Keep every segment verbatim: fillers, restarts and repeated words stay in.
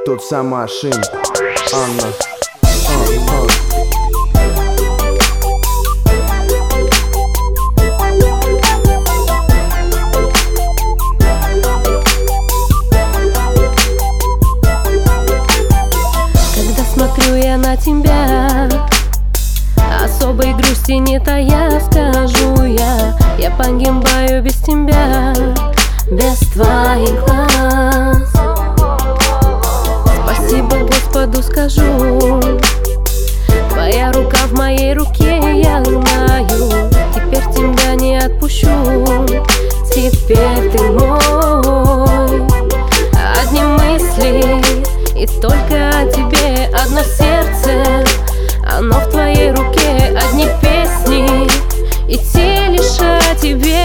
тот самый Ашим. Анна. А, а. Когда смотрю я на тебя, особой грусти нет, а я скажу я. Я погибаю без тебя, без твоих глаз. Спасибо Господу скажу, твоя рука в моей руке, я знаю. Теперь тебя не отпущу, теперь ты мой. Одни мысли и только о тебе, одно сердце, оно в твоей руке. Одни песни и те лишь о тебе.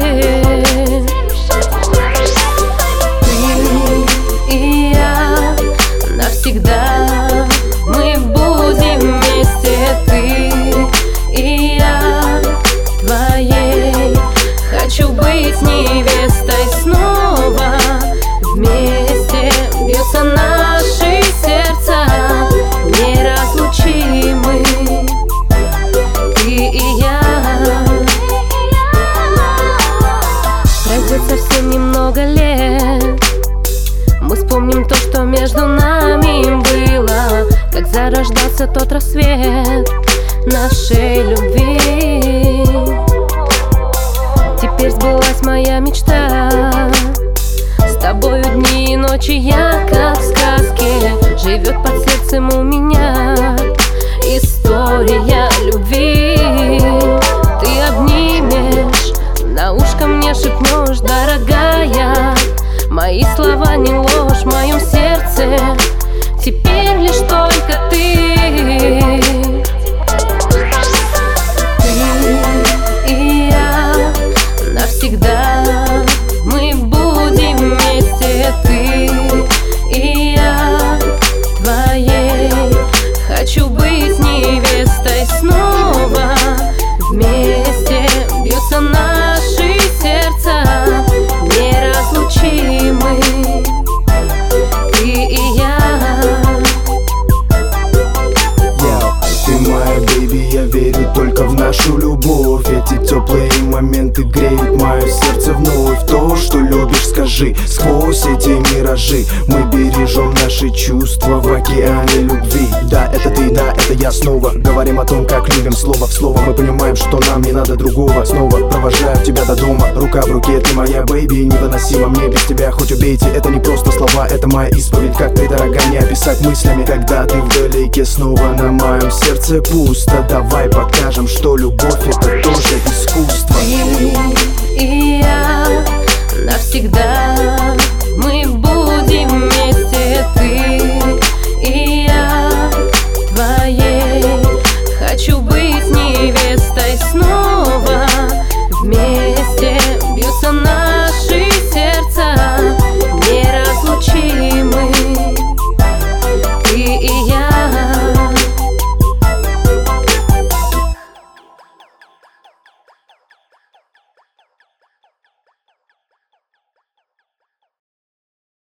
Ты и я навсегда, мы будем вместе. Ты и я твоей, хочу быть невестой снова. Вместе бьются наши сердца, неразлучимы. Ты и я. Пройдет совсем немного лет, мы вспомним то, что между нами было, как зарождался тот рассвет нашей любви. Теперь сбылась моя мечта, с тобою дни и ночи я как в сказке. Живет под сердцем у меня история любви. Ты обнимешь, на ушко мне шепнешь, дорогая, мои слова не ложь, в моем сердце теперь лишь только ты. Ты и я навсегда, мы будем вместе. Ты и я твоей, хочу быть невестой снова. Вместе бьются наши сердца, неразлучимы. Ты и я. Ты моя бэйби, я верю только в нашу любовь. Эти теплые моменты греют мое сердце вновь. То, что любишь, скажи, сквозь эти миражи мы бережем наши чувства в океане любви. Да, это ты, да, это я снова. Говорим о том, как любим слово в слово. Мы понимаем, что нам не надо другого. Снова провожаю тебя до дома, рука в руке, ты моя бэйби. Невыносимо мне без тебя, хоть убейте. Это не просто слова, это моя исповедь. Как ты, дорогая, не описать мыслями. Когда ты вдалеке, снова на моем сердце пусто. Давай покажем, что любовь это тоже искусство. Ты и я навсегда, мы будем вместе. Ты